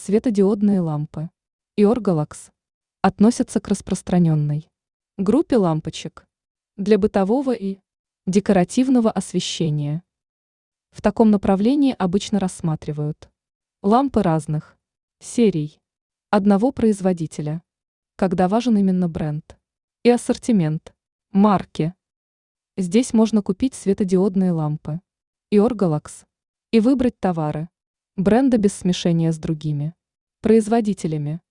Светодиодные лампы Iorgalax относятся к распространенной группе лампочек для бытового и декоративного освещения. В таком направлении обычно рассматривают лампы разных серий одного производителя, когда важен именно бренд и ассортимент марки. Здесь можно купить светодиодные лампы Iorgalax и выбрать товары бренда без смешения с другими производителями.